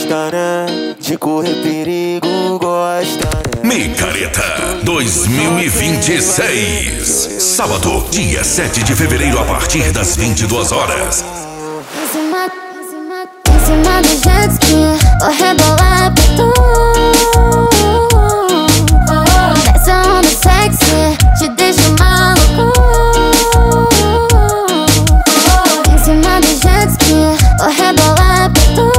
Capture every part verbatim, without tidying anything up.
gosta, né? De correr perigo, gosta, né? Micareta dois mil e vinte e seis. Sábado, dia sete de fevereiro, a partir das vinte e duas horas. Em cima, em cima, em cima do jet ski, vou rebolar pra tu. Essa onda sexy te deixa maluco. Em cima do jet ski, vou rebolar pra tu.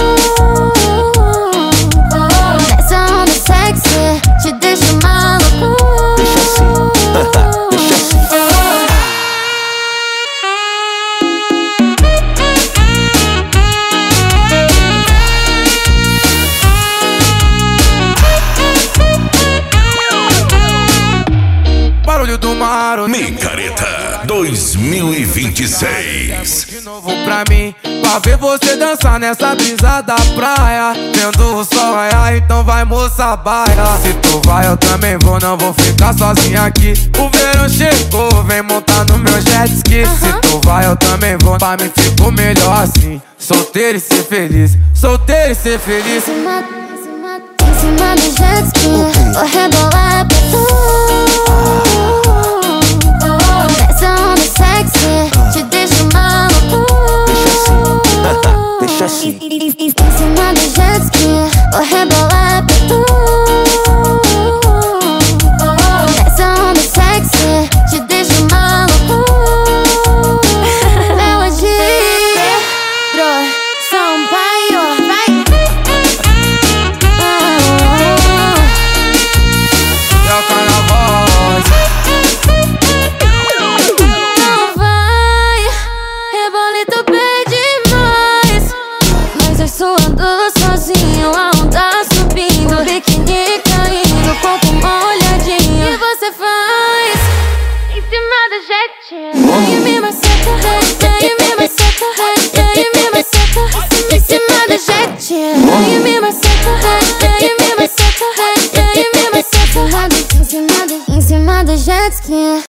Essa onda sexy te deixa maluco. Deixa assim, deixa assim. Barulho do mar, Micareta dois mil e vinte e seis. de novo pra mim, pra ver você dançar nessa brisa da praia, vendo o sol raiar, então vai moça baia. Se tu vai eu também vou, não vou ficar sozinho aqui. O verão chegou, vem montar no meu jet ski. Se tu vai eu também vou, pra mim ficou melhor assim. Solteiro e ser feliz, solteiro e ser feliz. Em cima, em cima, em cima do jet ski, vou rebolar pra tu. Essa onda sexy te deixa maluco. Deixa assim, Em cima do jet ski, vou rebolar pra tu. Essa onda sexy te deixa maluco. Melodia, Pedro Sampaio, vai. É o carnaval. Não vai, rebolito bem demais. Mas eu suando sozinho, a onda subindo, o biquíni caindo, corpo molhadinho. E você faz em cima do jet. Vem me maceta, vem me maceta, vem me maceta. Em cima do jet. Vem me maceta, vem me maceta, vem me maceta. Em cima do, em cima do jet ski.